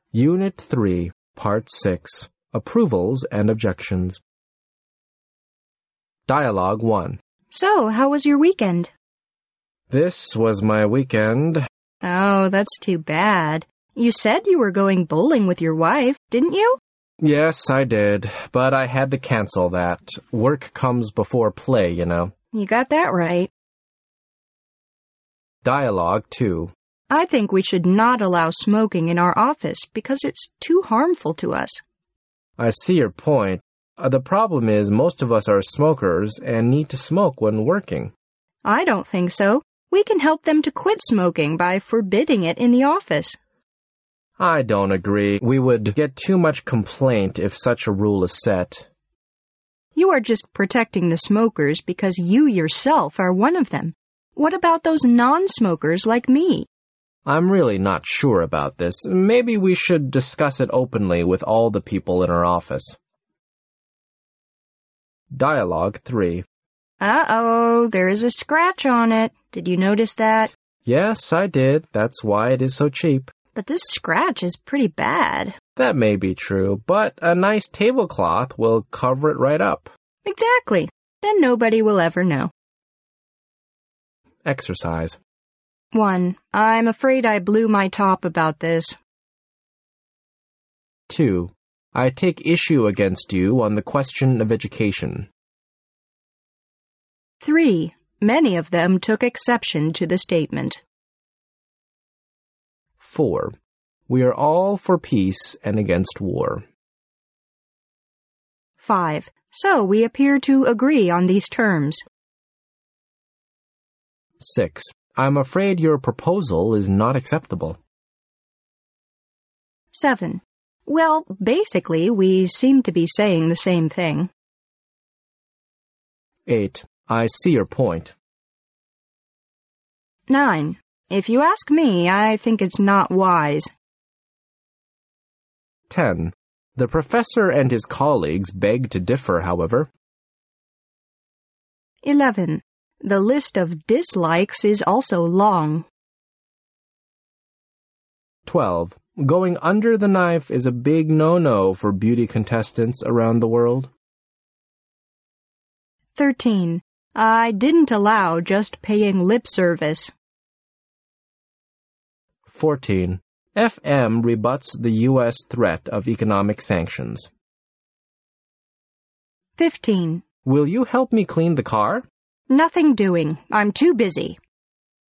Unit 3, Part 6, Approvals and Objections. Dialogue 1. So, how was your weekend? This was my weekend. Oh, that's too bad. You said you were going bowling with your wife, didn't you? Yes, I did, but I had to cancel that. Work comes before play, you know. You got that right. Dialogue 2. I think we should not allow smoking in our office because it's too harmful to us. I see your point. The problem is most of us are smokers and need to smoke when working. I don't think so. We can help them to quit smoking by forbidding it in the office. I don't agree. We would get too much complaint if such a rule is set. You are just protecting the smokers because you yourself are one of them. What about those non-smokers like me? I'm really not sure about this. Maybe we should discuss it openly with all the people in our office. Dialogue 3. Uh-oh, there is a scratch on it. Did you notice that? Yes, I did. That's why it is so cheap. But this scratch is pretty bad. That may be true, but a nice tablecloth will cover it right up. Exactly. Then nobody will ever know. Exercise. 1. I'm afraid I blew my top about this. 2. I take issue against you on the question of education. 3. Many of them took exception to the statement. 4. We are all for peace and against war. 5. So we appear to agree on these terms. 6. I'm afraid your proposal is not acceptable. 7. Well, basically, we seem to be saying the same thing. 8. I see your point. 9. If you ask me, I think it's not wise. 10. The professor and his colleagues beg to differ, however. 11. The list of dislikes is also long. 12. Going under the knife is a big no-no for beauty contestants around the world. 13. I didn't allow just paying lip service. 14. FM rebuts the U.S. threat of economic sanctions. 15. Will you help me clean the car? Nothing doing. I'm too busy.